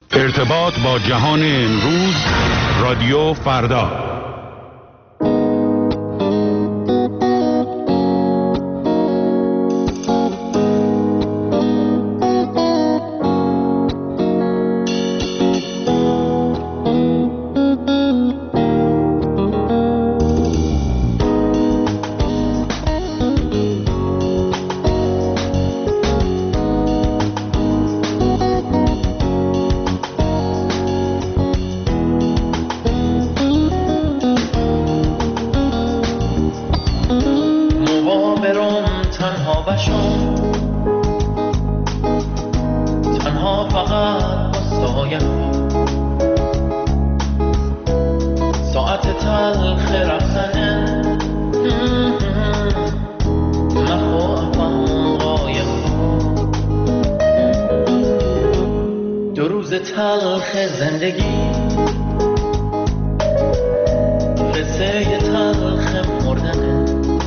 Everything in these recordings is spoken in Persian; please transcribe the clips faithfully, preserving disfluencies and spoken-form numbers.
ارتباط با جهان امروز، رادیو فردا. تلخ زندگی قصه تلخ مردنه،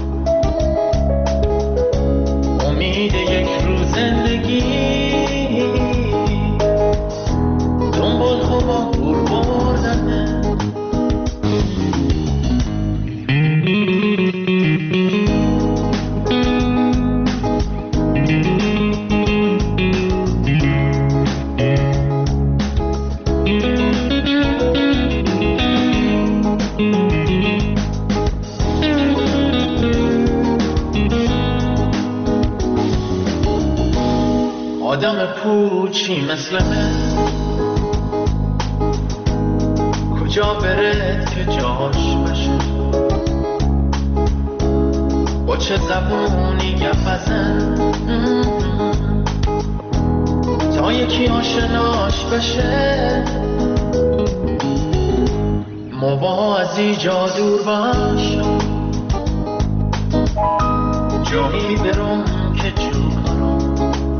امید یک روز زندگی دنبال خوابا دور بردنه. آدم پوچی مثل من کجا بره که جاش بشه، با چه زبونی گپ بزن تا یکی آشناش بشه. موازی جا دور باش، جایی برم که جوکارم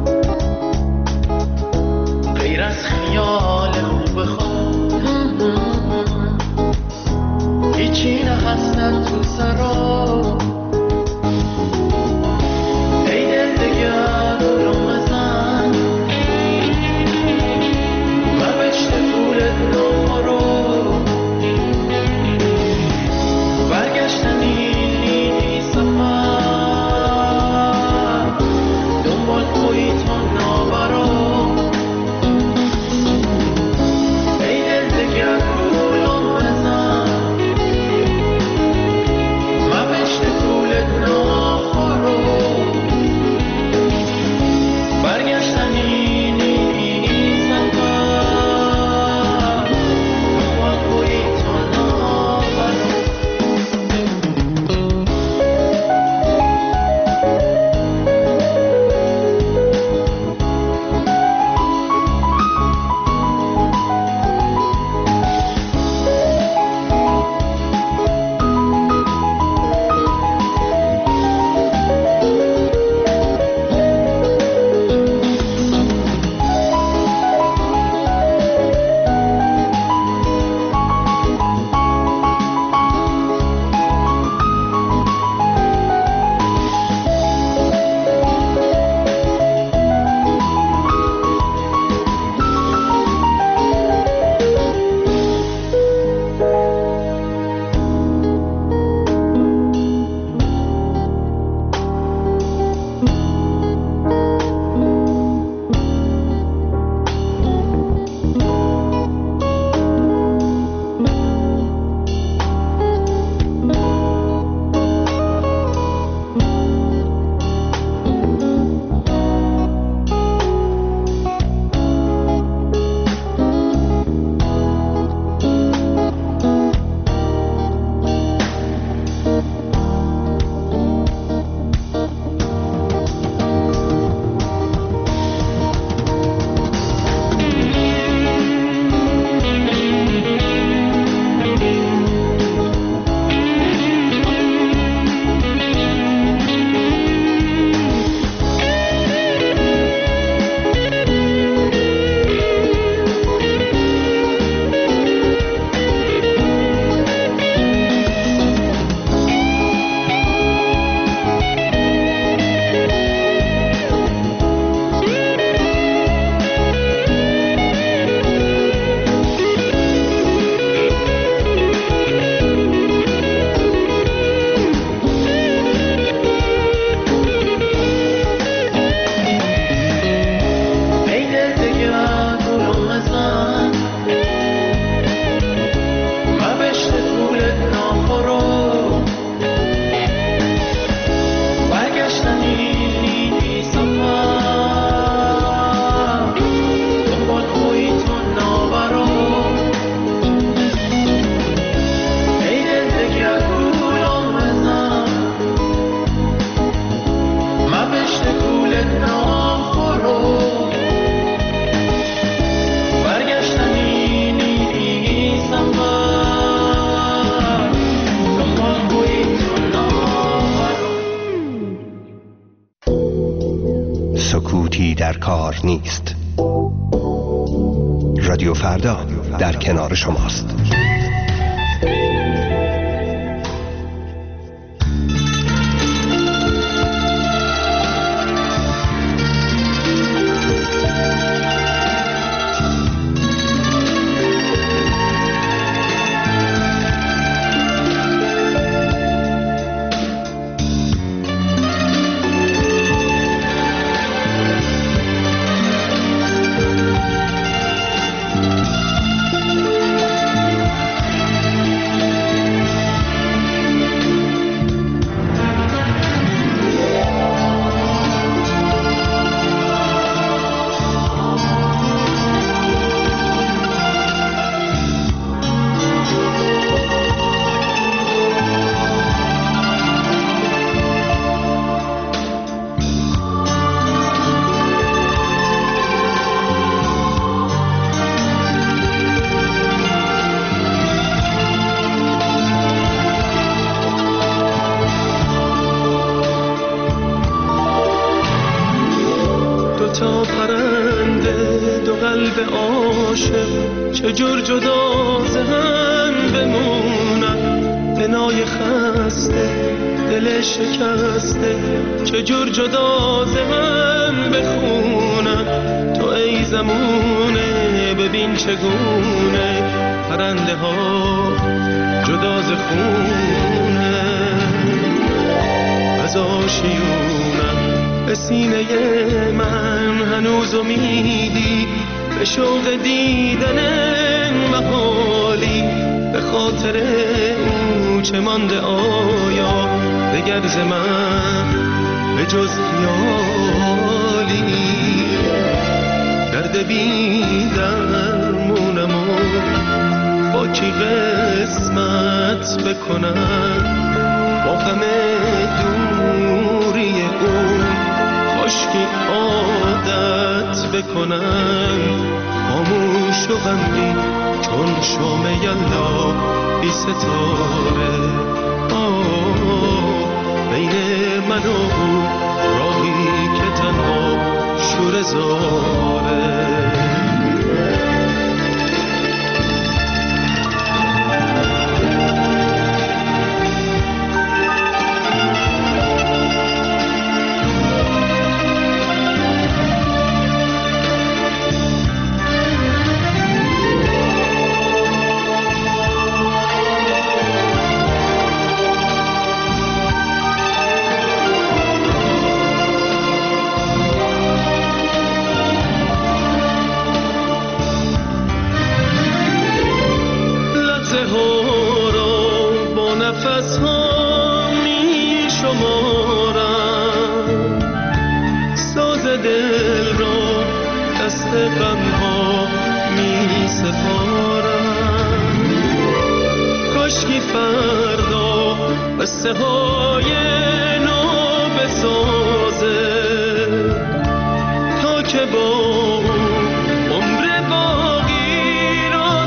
غیر از خیال خوب خود هیچی نهستن تو سرا. ای دل دگر رو مزن و بشت پولت نو رو برگشتنی نیدی سفر کار نیست. رادیو فردا در کنار شماست. چجور جدا ز هم بمونم، بنای خسته دل شکسته چجور جدا ز هم بخونم. تو ای زمونه ببین چگونه پرنده ها جدا ز خونه. از آشیونم به سینه من هنوز امیدی، به شوق دیدن محالی، به خاطر او چه مانده آیا دگر ز من به جز خیالی. درد بی درمونم و با کی قسمت بکنم، با غم دوری او کاشکی عادت بکنم. خاموش و غمگین چون شام یلدا بی ستاره، بین من و او راهی که تنها شوره زاره. قصه های نو بسازه تا که با عمر باقی را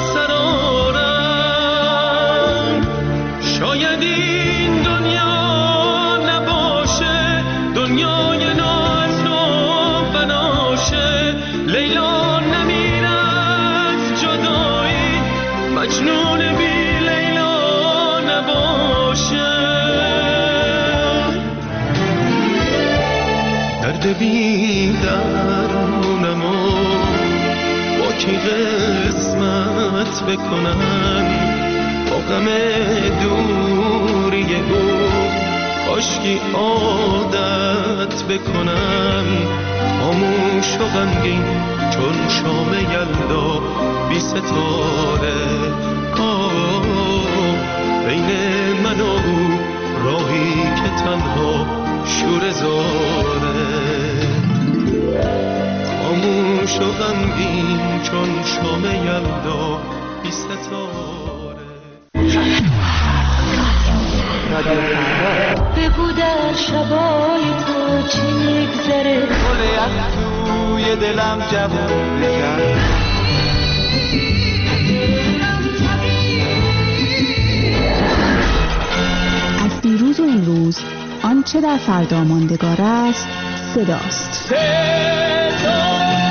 سرارم. شاید این دنیا نباشه دنیای نازو بناشه، لیلا نمیرد جدایی، مجنون بی لیلا نباشه. درد بی درمونم و با کی قسمت بکنم، با غم دوری او کاشکی عادت بکنم. خاموش و غمگین چون شام یلدا بی ستاره، بین من و او راهی که تنها شوره زاره. خاموش و غمگین چون شام یلدا بی ستاره. بگو در شبای تو چی میگذره، گل از توی دلم جوون بشن. از دیروز و امروز آنچه در فردا ماندگار است صداست. صدا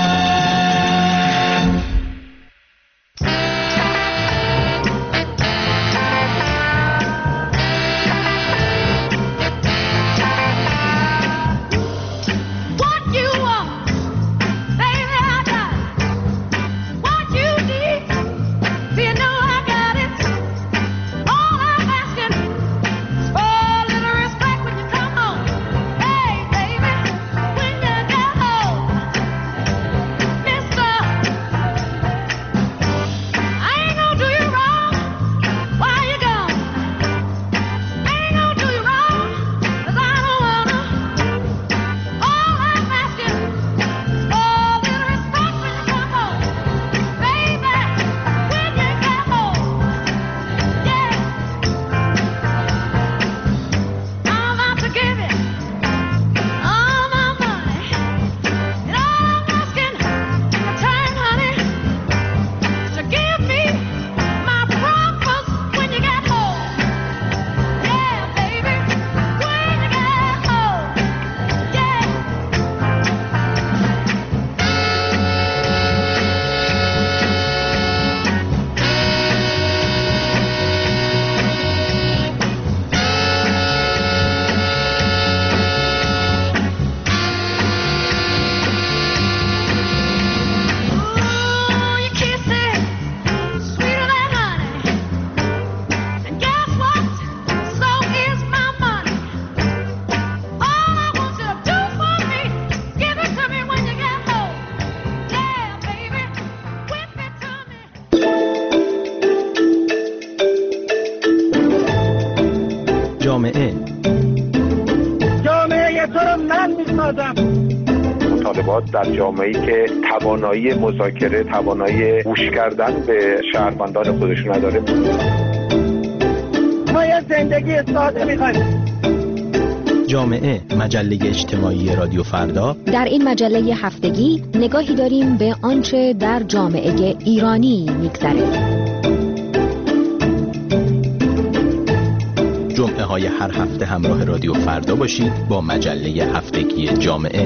ارتباط در جامعه‌ای که توانایی مذاکره، توانایی گوش کردن به شهروندان خودش نداره. ما یه زندگی ساده می‌خوایم. جامعه، مجله اجتماعی رادیو فردا. در این مجله هفتگی نگاهی داریم به آنچه در جامعه ایرانی می‌گذره. جمعه های هر هفته همراه رادیو فردا باشید با مجله هفتگی جامعه.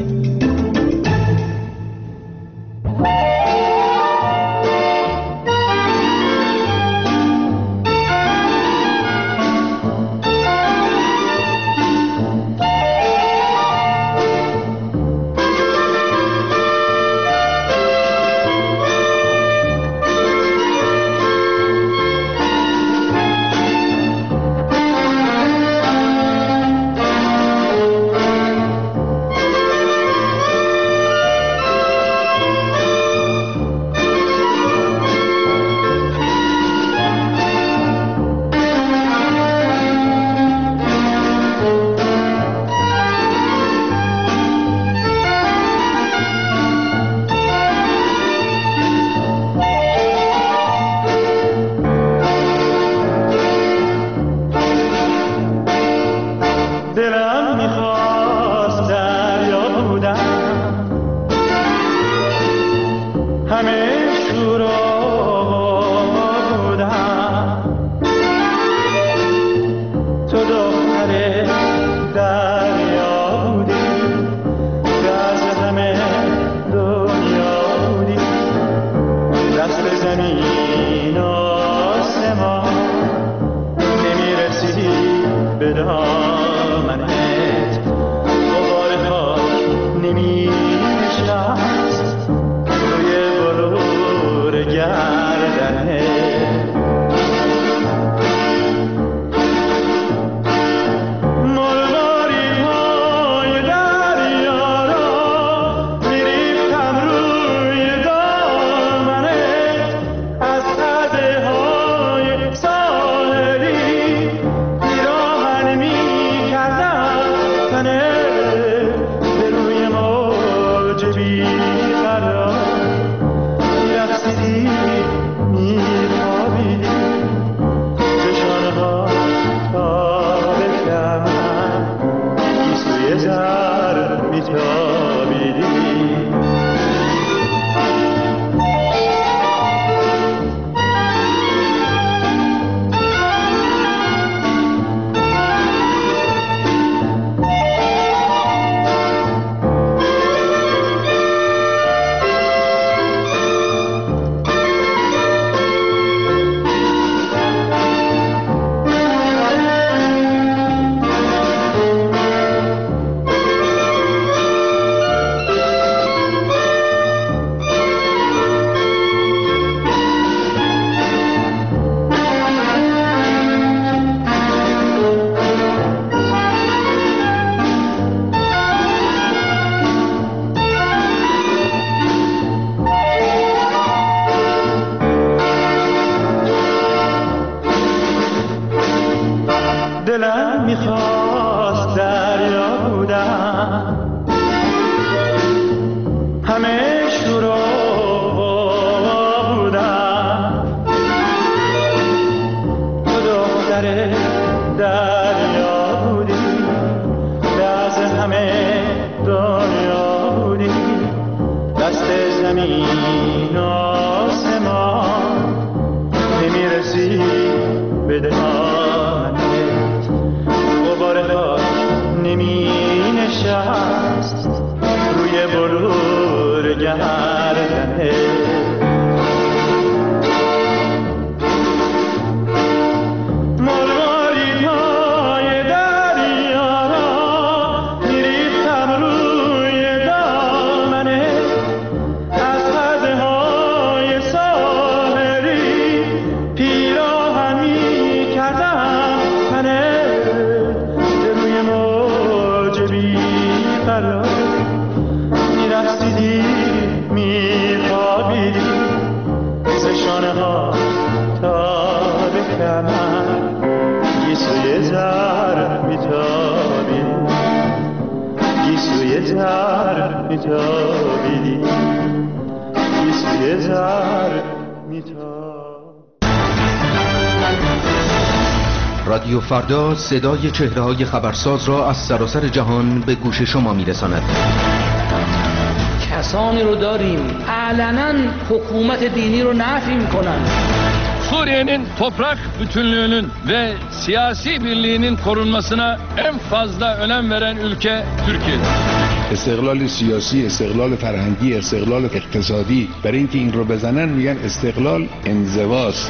دلم میخواست دریا بودم، همه شورا بودم، تو دختر دریا بودی، دست همه دنیا بودی، دست زمین آسمان نمیرسی به دهانت، غبار خاک نمی نشست روی بلور گردنت. سوی تر میتابیدی بی سوی تر میتابیدی. رادیو فردا صدای چهره‌های خبرساز را از سراسر جهان به گوش شما میرساند. کسانی رو داریم علنا حکومت dini رو نفی میکنن. Suriye'nin toprak bütünlüğünün ve siyasi birliğinin korunmasına en fazla önem veren ülke Türkiye'dir. استقلال سیاسی، استقلال فرهنگی، استقلال اقتصادی، برای اینکه این رو بزنن میگن استقلال انزواست.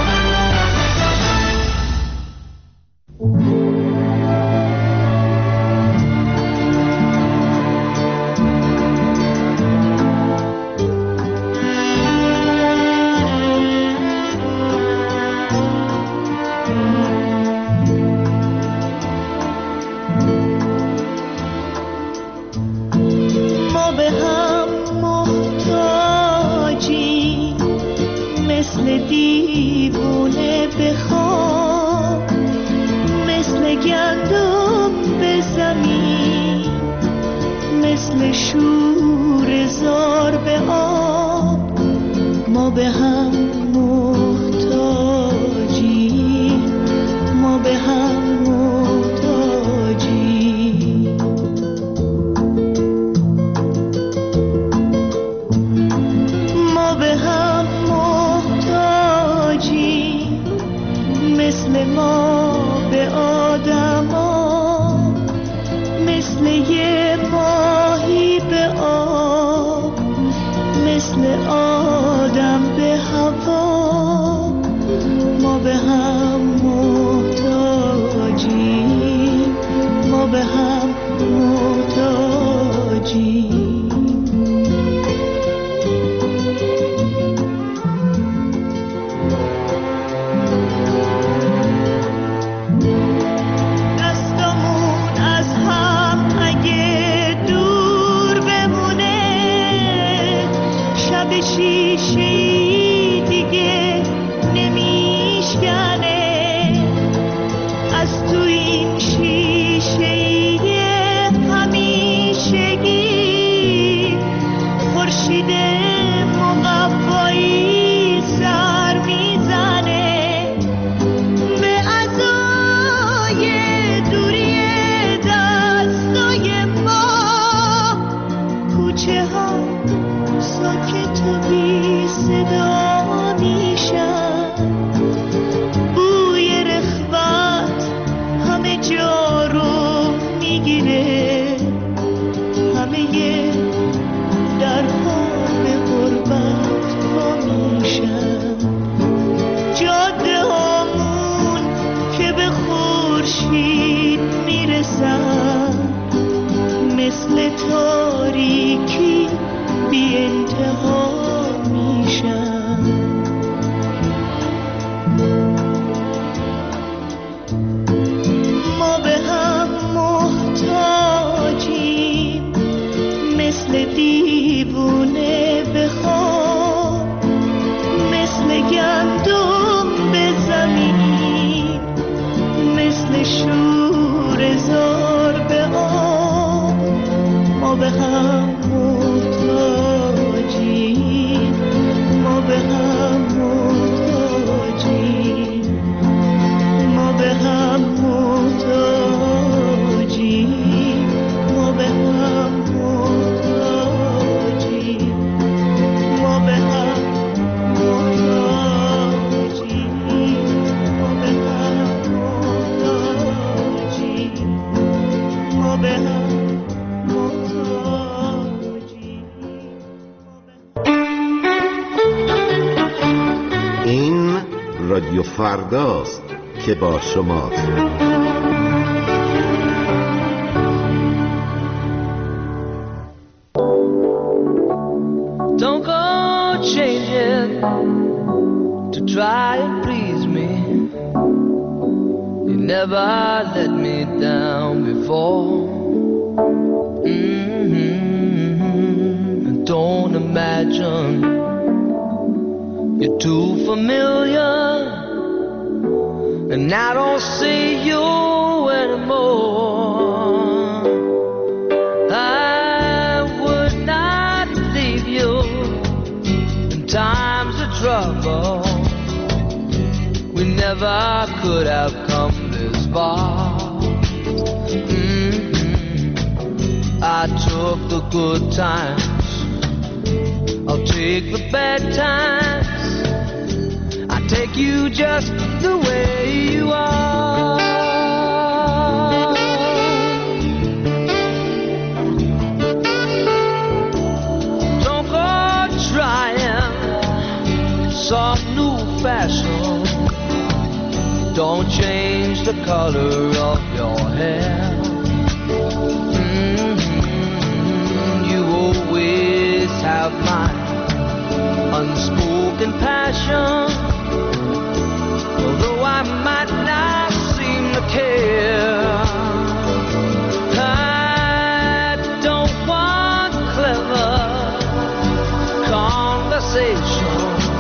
رادیو فرداست که با شماست. Don't go changing to try and please me. You never let me down before. Mm-hmm. Don't imagine you're too familiar, and I don't see you anymore. trouble, we never could have come this far. Mm-hmm. I took the good times, I'll take the bad times. I take you just the way you are. Don't go trying some new fashion. Don't change the color of your hair. Mm-hmm. You always have my unspoken passion. Although I might not seem to care, I don't want clever conversation.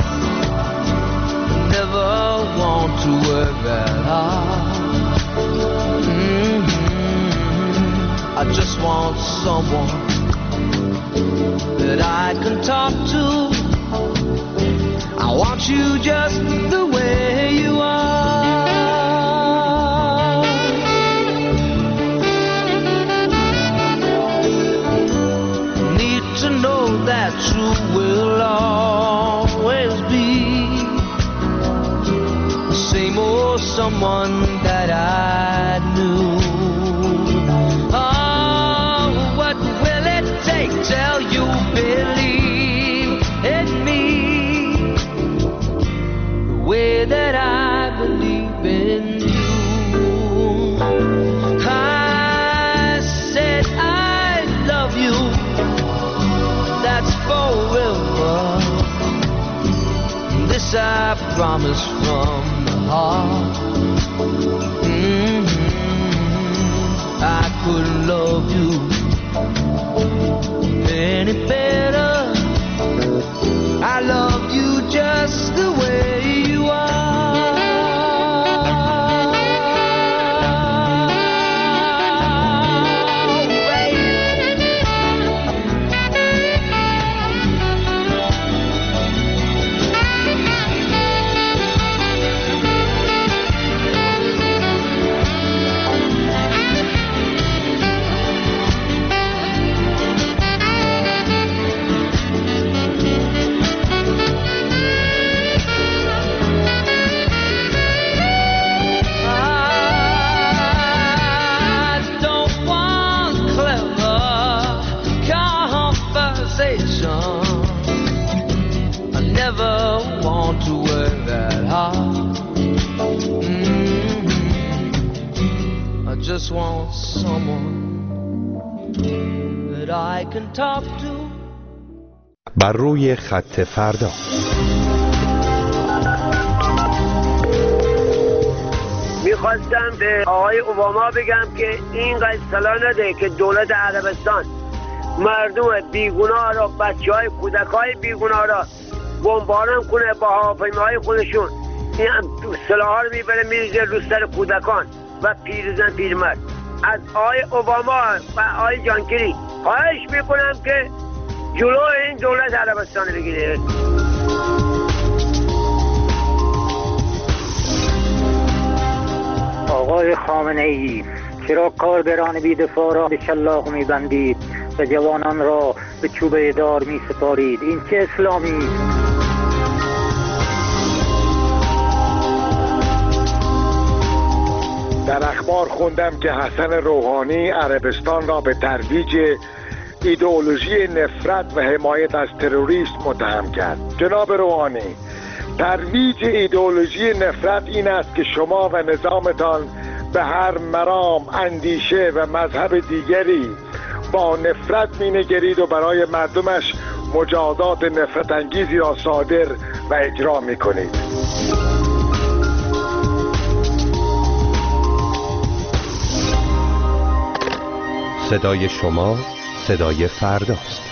Never want to work that hard. Mm-hmm. I just want someone that I can talk to. I want you just the way you are. Need to know that you will always be the same old someone that I knew. Oh, what will it take till you believe in me the way that I believe in you? I said I love you, that's forever. This I promise from the heart. Mm-hmm. I couldn't love you any better. I love you just the way you are. Just want someone that I can talk to. بر روی خط فردا. میخواستم به آقای اوباما بگم که اینقدر اصطلاح نده که دولت عربستان مردم بیگناه را، بچه های کودک های بیگناه را بمباران کنه با هواپیماهای خودشون. این سلاح ها رو میبره میریزه رو سر کودکان و پیرزن پیرمرد. از آقای اوباما و آقای جانکری خواهش میکنم که جلو این دولت عربستان بگیره. آقای خامنه ای، چرا کارگران بی‌دفاع را به شلاق میبندید و جوانان را به چوبه دار میسپارید؟ این چه اسلامی؟ در اخبار خوندم که حسن روحانی عربستان را به ترویج ایدئولوژی نفرت و حمایت از تروریست متهم کرد. جناب روحانی، ترویج ایدئولوژی نفرت این است که شما و نظامتان به هر مرام، اندیشه و مذهب دیگری با نفرت مینگرید و برای مردمش مجازات نفرت انگیزی را صادر و اجرا میکنید. صدای شما صدای فرداست.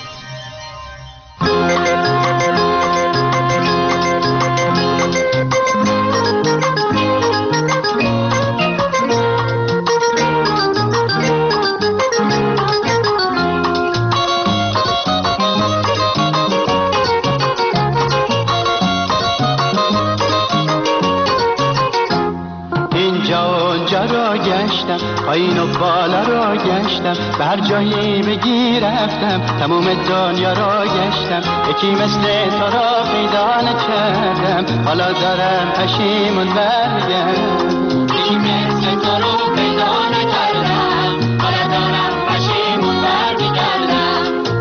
پایین و بالا رو گشتم، به هر جایی بگی رفتم، تموم دنیا رو گشتم، یکی مثل تو را پیدا نکردم، حالا دارم پشیمون برگردم. یکی مثل تو رو پیدا نکردم، حالا دارم پشیمون برگردم.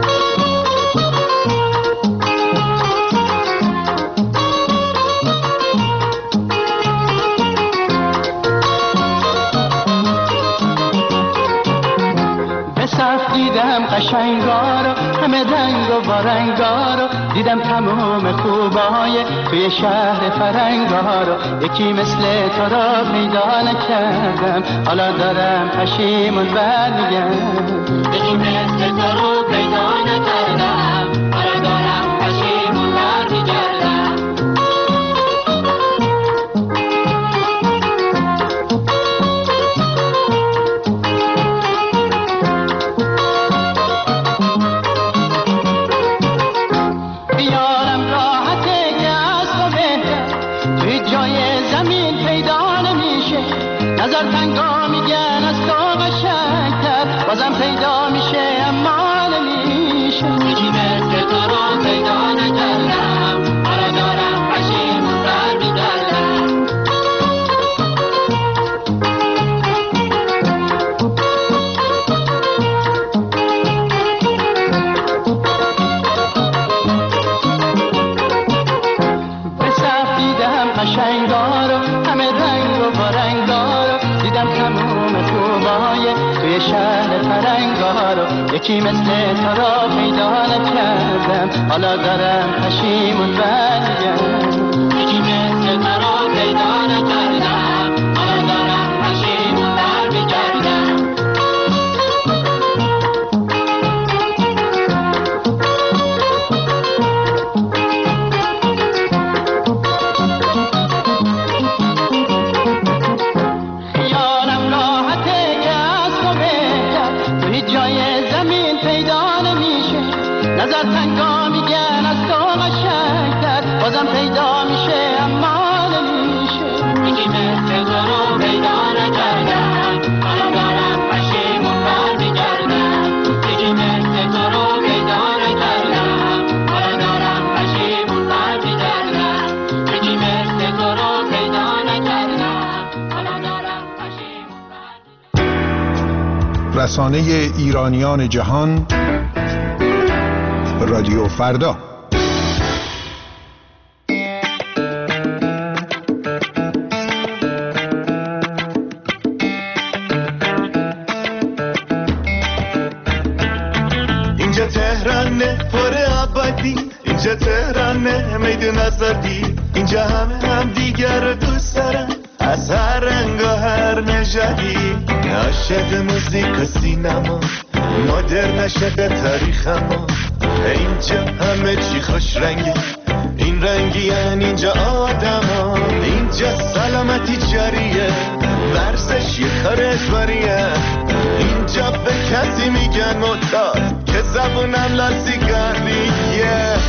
دیدم قشنگا رو، همه رنگ و وارنگا رو، دیدم تمام خوبای توی شهر فرنگا رو، یکی مثل تو را پیدا نکردم، حالا دارم پشیمون برمیگردم. یکی مثل تو رو پیدا نکردم، حالا دارم پشیمون برمیگردم. نظر تنگا میگن از تو قشنگتر، بازم پیدا میشه اما نمیشه. یکی مثل تو رو پیدا نکردم، حالا دارم پشیمون برمیگردم. به صف دیدم قشنگا رو، همه رنگ و وارنگا رو، دیدم تموم خوبای توی شهر فرنگا رو، یکی مثل تو را پیدا نکردم، حالا دارم پشیمون برگردم. یکی مثل تو را پیدا نکردم، حالا دارم پشیمون برگردم. نظر تنگا میگن از تو قشنگتر، بازم پیدا میشه اما نمیشه. یکی مثل تو رو پیدا نکردم، حالا دارم پشیمون برمیگردم. یکی مثل تو رو پیدا نکردم، حالا دارم پشیمون برمیگردم. یکی مثل تو رو پیدا نکردم، حالا دارم پشیمون برمیگردم. رسانه ایرانیان جهان، رادیو فردا. اینجا تهرانه پر آبادی، اینجا تهرانه میدون آزادی، اینجا همه هم دیگر رو دوست دارن، از هر رنگ و هر نژادی. عاشق موزیک و سینما، مدرن نشده تاریخ ما، اینجا همه چی خوش رنگه، این رنگی یعنی اینجا آدم ها. اینجا سلامتی جاریه، ورزش یه کار اجباریه، اینجا به کسی میگن معتاد که زبونم لاسیگاریه.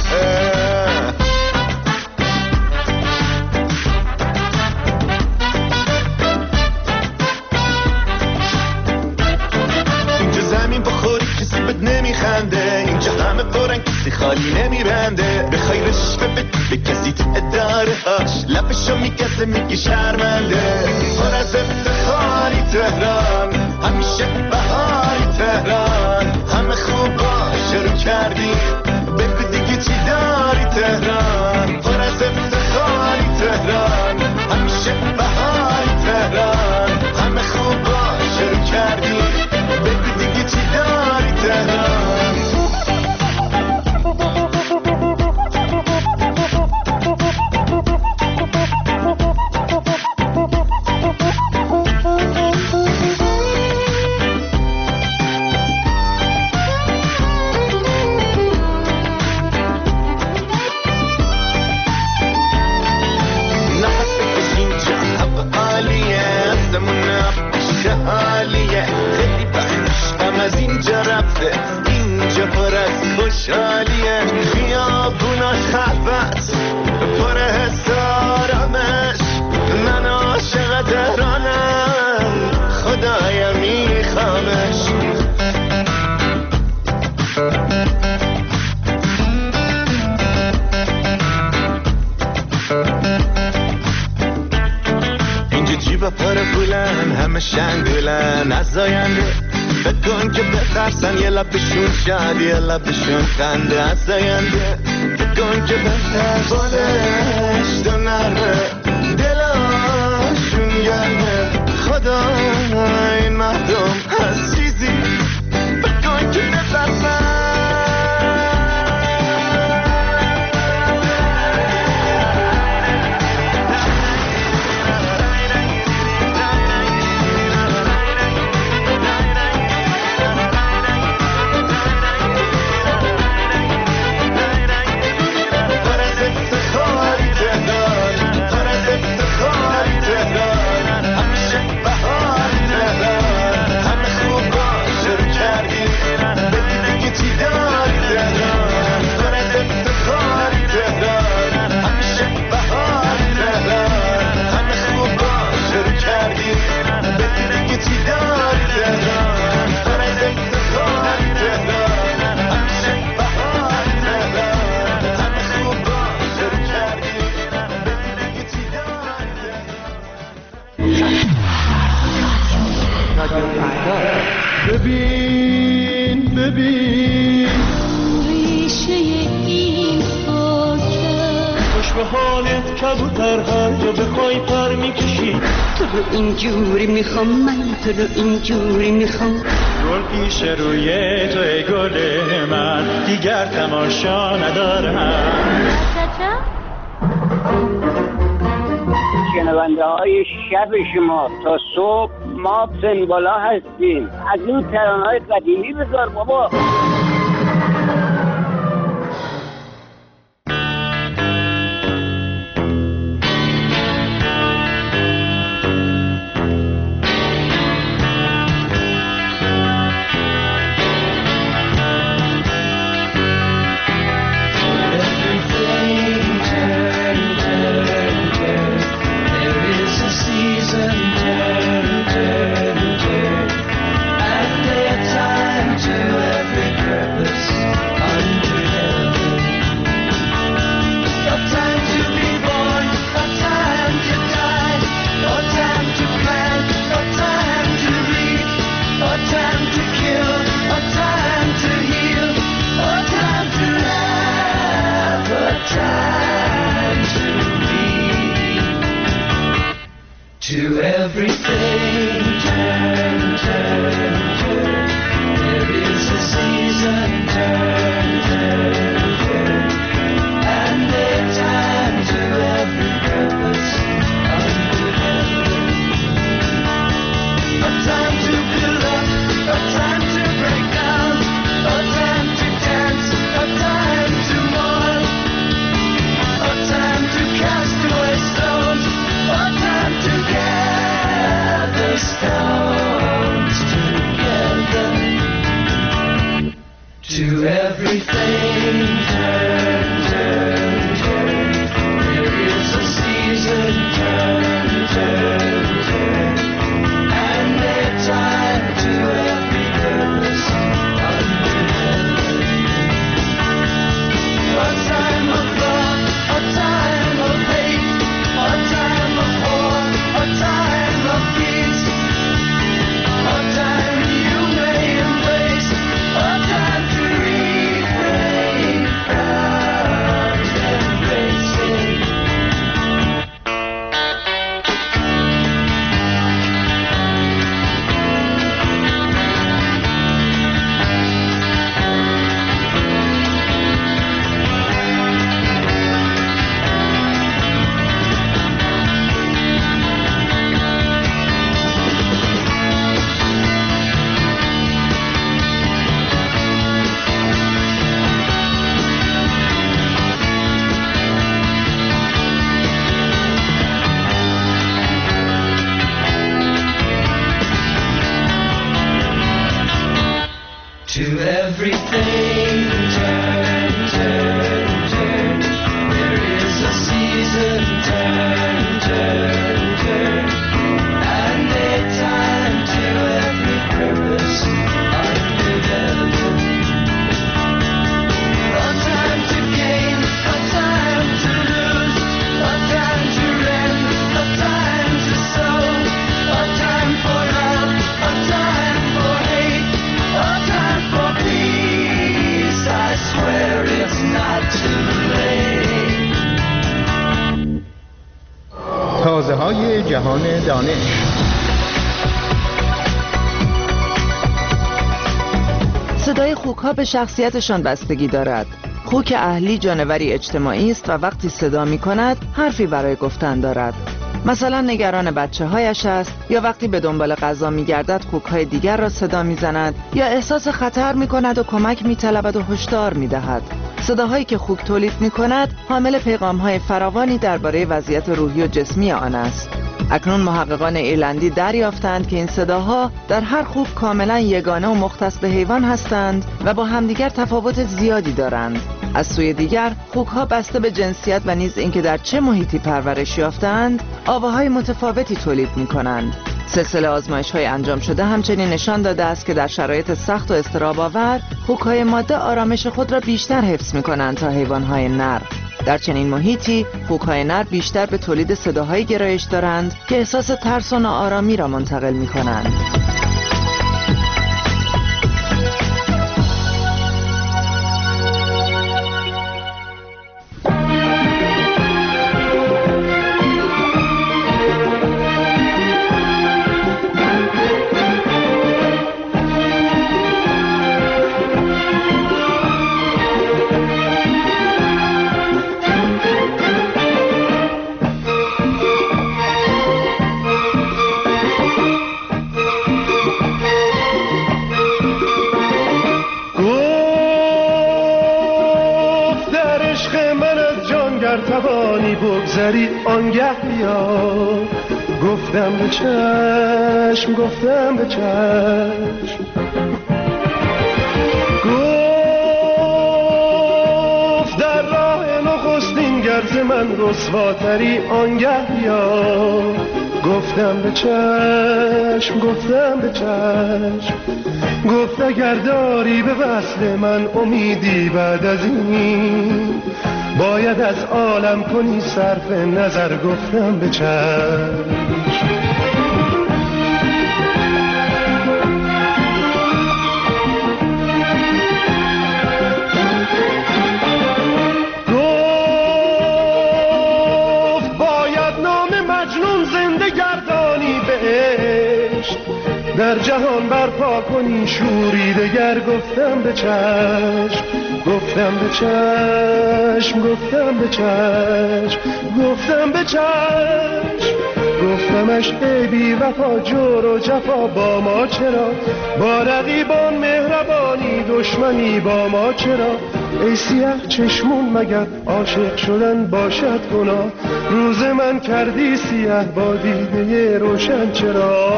اینجا زمین بخوری کسی بد نمیخنده، اینجا همه پرن کسی خالی نمیبنده، بخوای رشوه بدی به کسی تو اداره هاش، لبشو میکسه میگی شرمنده. پر از افتخاری تهران، همیشه بهاری تهران، همه خوبا شروع کردی، بگو دیگه چی داری تهران. پر از افتخاری تهران، همیشه بهاری تهران، همه خوبا شروع کردی، بگو دیگه چی داری تهران. اینجا پر از خوشحالیه، خیابوناش خلوت پر حس آرامش، من عاشق تهرانم خدایا می جیبا پر پولن همه شنگولن از آینده فکر کن که بترسن یه لبشون شاد یه لبشون خنده از آینده فکر کن که بترسن بالش دو نرمه دلاشون گرمه خدا این مردم از چیزی فکر کن که بترسن ببین ببین ریشه این خاکه خوش به حالت کبوتر هر جا بخوای پر میکشی تو رو اینجوری میخوام من تو رو اینجوری میخوام گل پیش روی تو ای گل من دیگر تماشا ندارم شنونده های شب شما تا صبح ما سنبالا هستیم از این ترانه های قدیمی بذار بابا To everything, turn, turn, turn. There is a season, turn, turn, turn. And there's time to every purpose under heaven. A time to build up, a time to break down, a time to dance, a time to mourn, a time to cast away stones, a time to gather صدای جهان دانش. صدای خوک‌ها به شخصیتشان بستگی دارد. خوک اهلی جانوری اجتماعی است و وقتی صدا می‌کند حرفی برای گفتن دارد. مثلا نگران بچه‌هایش است، یا وقتی به دنبال غذا می‌گردد خوک‌های دیگر را صدا می‌زند، یا احساس خطر می‌کند و کمک می‌طلبد و هشدار می‌دهد. صداهایی که خوک تولید می‌کند حامل پیغام‌های فراوانی درباره وضعیت روحی و جسمی آن است. اکنون محققان ایرلندی دریافتند که این صداها در هر خوک کاملا یگانه و مختص به حیوان هستند و با همدیگر تفاوت زیادی دارند. از سوی دیگر خوک‌ها بسته به جنسیت و نیز اینکه در چه محیطی پرورش یافتند آواهای متفاوتی تولید می‌کنند. سلسله آزمایش‌های انجام شده همچنین نشان داده است که در شرایط سخت و اضطراب‌آور خوک‌های ماده آرامش خود را بیشتر حفظ می‌کنند تا حیوان‌های نر. در چنین محیطی خوک‌های نر بیشتر به تولید صداهایی گرایش دارند که احساس ترس و ناآرامی را منتقل می‌کنند. آنگه بیا گفتم به چشم گفتم به چشم گفت در راه نخستین گرز من رسواتری آنگه بیا گفتم به چشم گفتم به چشم گفت اگر داری به وصل من امیدی بعد از این باید از عالم کنی صرف نظر گفتم به چشم گفت باید نام مجنون زنده گردانی بهشت در جهان برپا کنی شوری دگر گفتم به چشم گفتم به چشم گفتم به چشم گفتم به چشم گفتمش ای بی وفا جور و جفا با ما چرا با رقیبان مهربانی دشمنی با ما چرا ای سیاه چشمون مگر عاشق شدن باشد گناه روز من کردی سیاه با دیده روشن چرا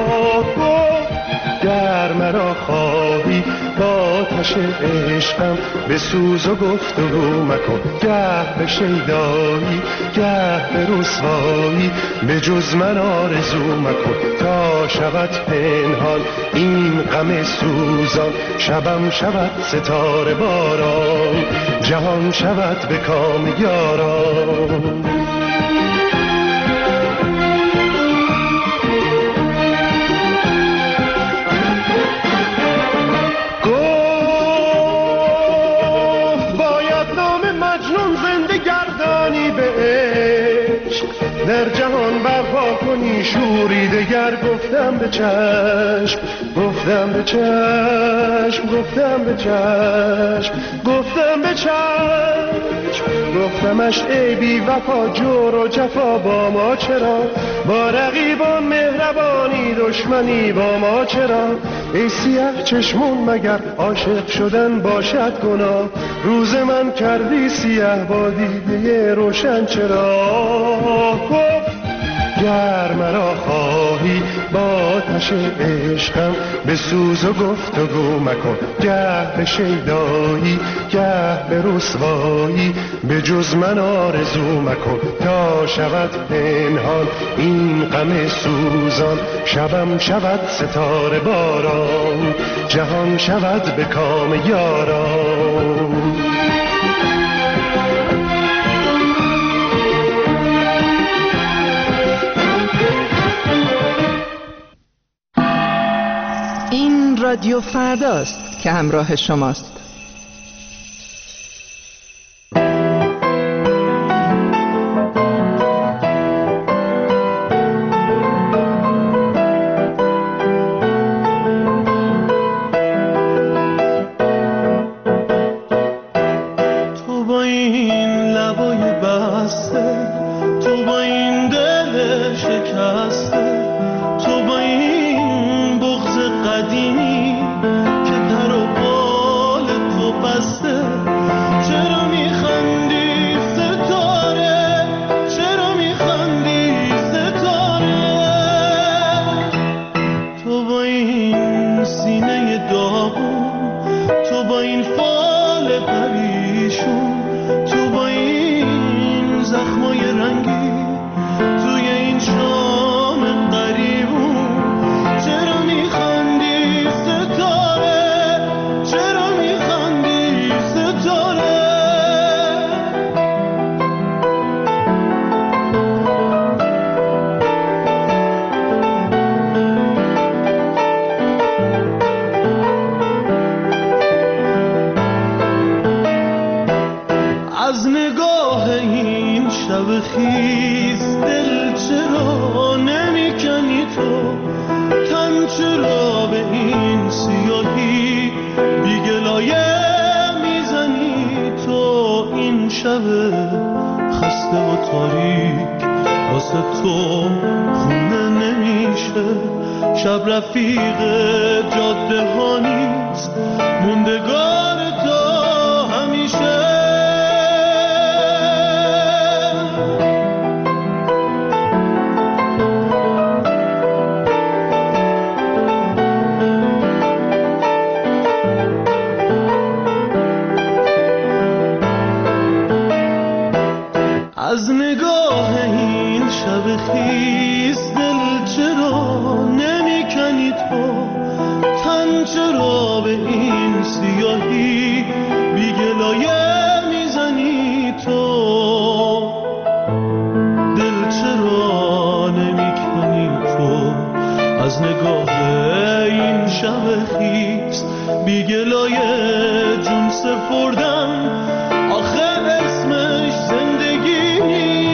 گر مرا خواهی با آتش عشقم به سوز و گفتگو مکن گه به شیدایی گه به رسوایی به جز من آرزو مکن تا شود پنهان این غم سوزان شبم شود ستاره باران جهان شود به کام یاران در جهان برپا کنی شوری دگر گفتم به چشم گفتم به چشم گفتم به چشم گفتم به چشم گفتمش ای بی وفا جور و جفا با ما چرا با رقیبان مهربانی دشمنی با ما چرا ای سیاه چشمون مگر عاشق شدن باشد گناه روز من کردی سیاه با دیده روشن چرا گفت گر مرا خواهی با آتش عشقم به سوز و گفتگو مکن گه به شیدایی گه به رسوایی به جز من آرزو مکن تا شود پنهان این غم سوزان شبم شود ستاره باران جهان شود به کام یاران رادیو فرداست که همراه شماست. چشمای رنگی توی این شام قریبون. چرا میخندی ستاره، چرا میخندی ستاره؟ از نگاه این شب خیز دل چرا نمیکنی تو؟ تن چرا به این سیاهی بیگلایه میزنی تو؟ این شب خسته و تاریک واسه تو خونه نمیشه. شب رفیق جاده ها نیست، موندگار تو همیشه. از نگاه این شب خیز دل چرا نمیکنی تو؟ تن چرا به این سیاهی بیگلایه میزنی تو؟ دل چرا نمیکنی تو؟ از نگاه این شب خیز بیگلایه جون سپردم. آخه اسمش زندگی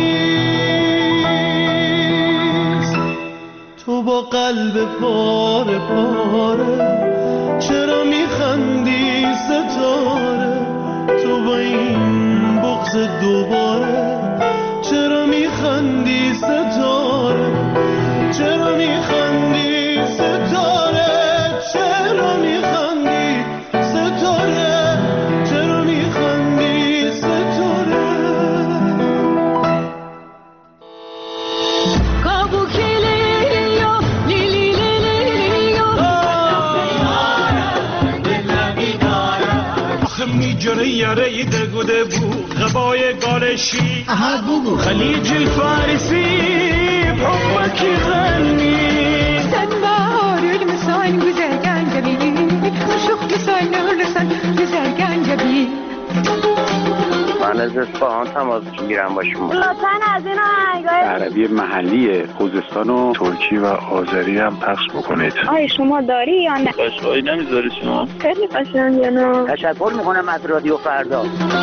نیست. تو با قلب پاره پاره چرا میخندی ستاره؟ تو با این بغض دوباره چرا میخندی ستاره؟ چرا میخندی ستاره؟ چرا میخندی ستاره؟ چرا میخندی ستاره؟ میجره یاره دگوده بو غبای گالشی خلیج الفارسی بحبك غني سنبار المسان güzel ganjabi شوق لسان لسان güzel ganjabi. من از اصفهان تماس میگیرم با شما. لطفاً از این آهنگای عربی محلی خوزستان و ترکی و آذری هم پخش بکنید. آیا شما داری یا نه؟ قشقایی نمیذاری شما؟ خیلی قشنگ یا نه؟ تشکر میکنم از رادیو فردا.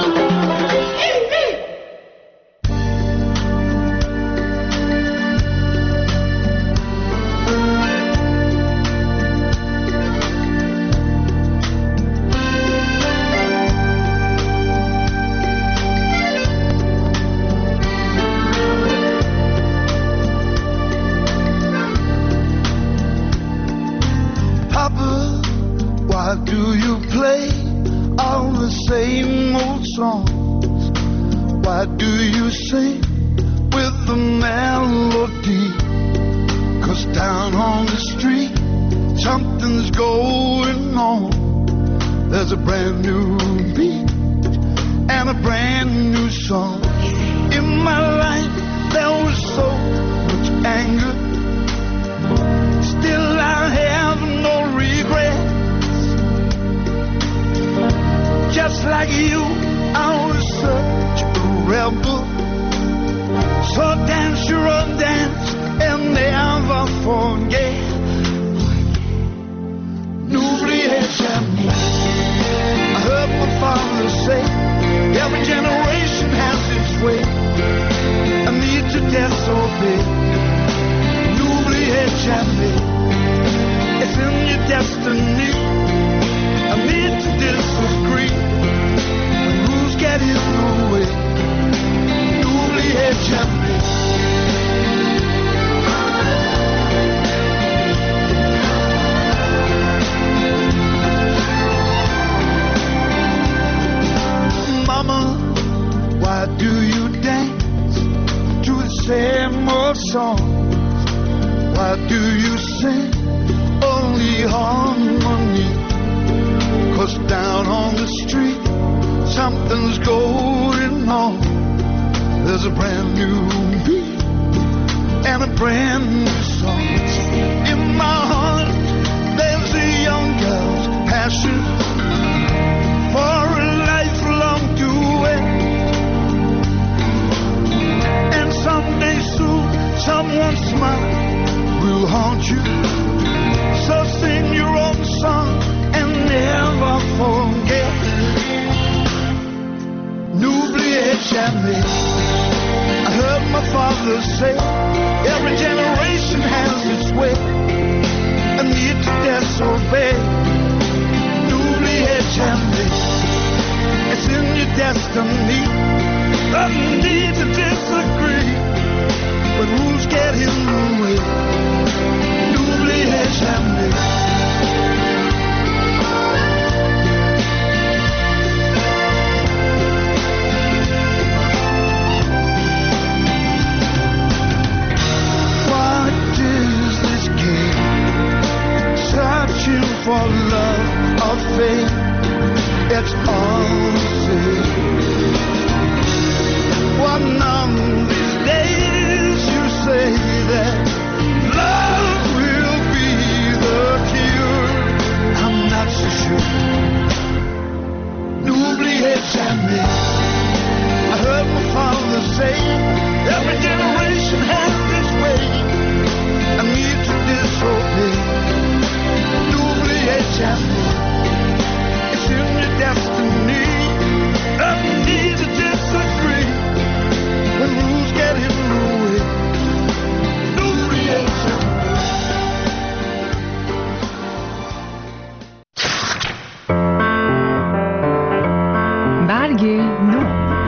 Why do you sing with the melody? 'Cause down on the street something's going on. There's a brand new beat and a brand new song. In my life there was so much anger, still I have no regrets. Just like you, I was such a rebel. So dance your own dance and never forget. N'oubliez jamais. I heard my father say, every generation has its way. I need to disobey. N'oubliez jamais. It's in your destiny. I need to disagree. Get in the way. N'oubliez jamais. Mama, why do you dance to the same old song? Why do you sing only harmony? 'Cause down on the street something's going on. there's a brand new beat and a brand new song. In my heart, there's a young girl's passion for a lifelong duet. And someday soon, someone's smile will haunt you. So sing your own song and never forget. N'oubliez jamais. I heard my father say, every generation has its way, a need to disobey. N'oubliez jamais. It's in your destiny, a need to disagree, but rules get in the way. N'oubliez jamais. Searching for love or faith, it's all the same. One of these days you say that love will be the cure. I'm not so sure. N'oubliez jamais. I heard my father say, every generation has this way, I need to disobey. N'oubliez jamais. It's in your destiny, a need to disagree, when rules get in the way. N'oubliez jamais. برگ نو.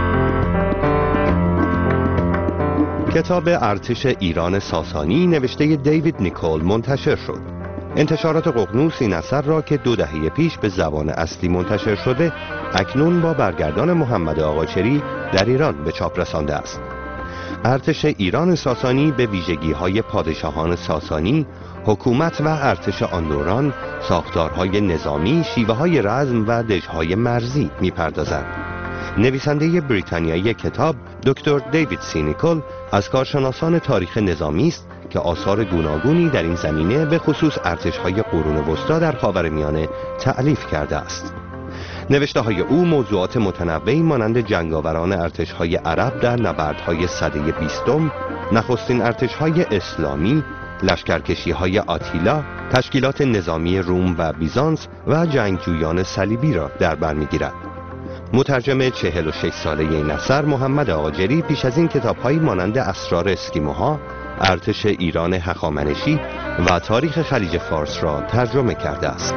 کتاب ارتش ایران ساسانی نوشته دیوید نیکول منتشر شد. انتشارات ققنوس این اثر را که دو دهه پیش به زبان اصلی منتشر شده، اکنون با برگردان محمد آقاچری در ایران به چاپ رسانده است. ارتش ایران ساسانی به ویژگی‌های پادشاهان ساسانی، حکومت و ارتش آن دوران، ساختارهای نظامی، شیوه‌های رزم و دژهای مرزی می‌پردازد. نویسنده بریتانیایی کتاب دکتر دیوید سی نیکول از کارشناسان تاریخ نظامی است که آثار گوناگونی در این زمینه به خصوص ارتش‌های قرون وسطی در خاورمیانه تألیف کرده است. نوشته‌های او موضوعات متنوعی مانند جنگاوران ارتش‌های عرب در نبردهای سده بیستم، نخستین ارتش‌های اسلامی، لشکرکشی‌های آتیلا، تشکیلات نظامی روم و بیزانس و جنگجویان صلیبی را در بر می‌گیرد. مترجم چهل و شش ساله این اثر محمد آقاچری پیش از این کتاب‌هایی مانند اسرار اسکیموها، ارتش ایران هخامنشی و تاریخ خلیج فارس را ترجمه کرده است.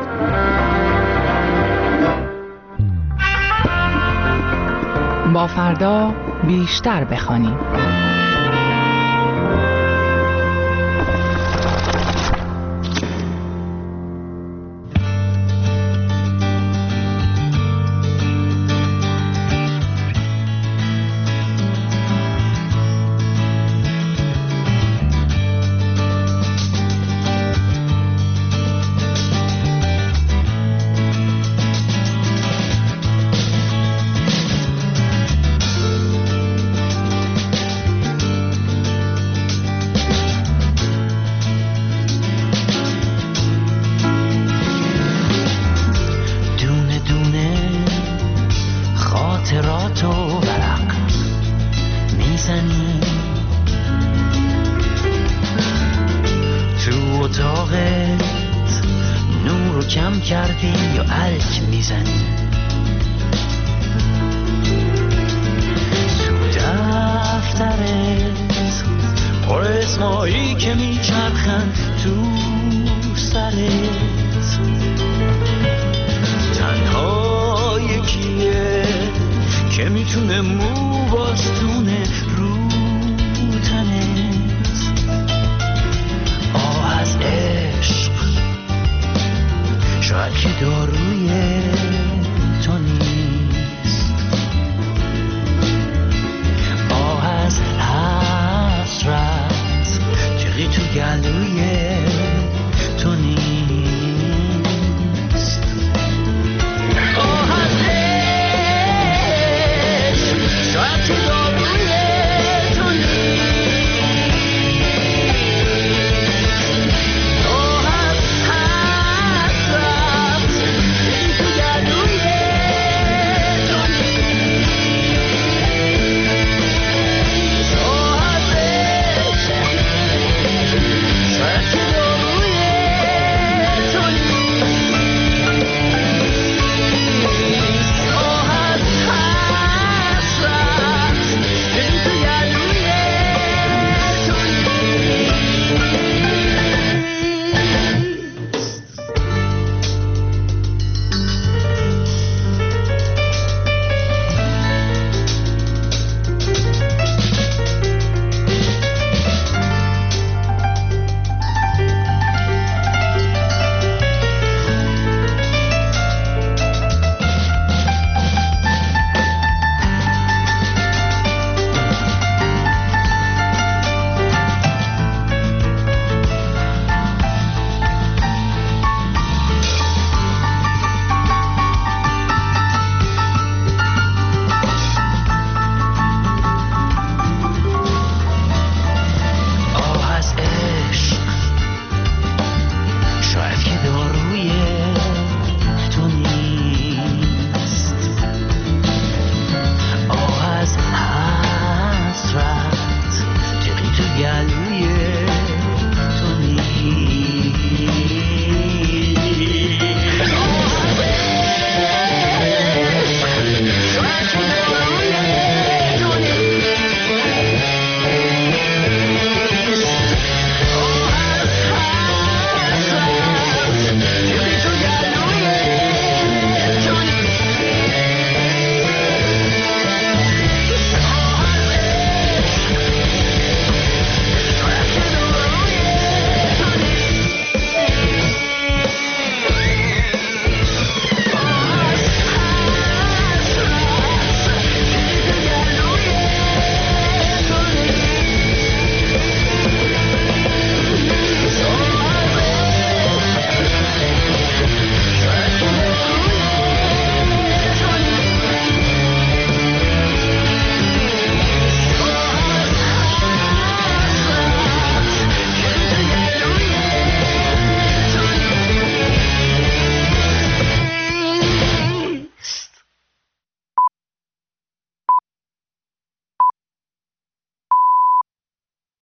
با فردا بیشتر بخوانیم. Yeah. جنگل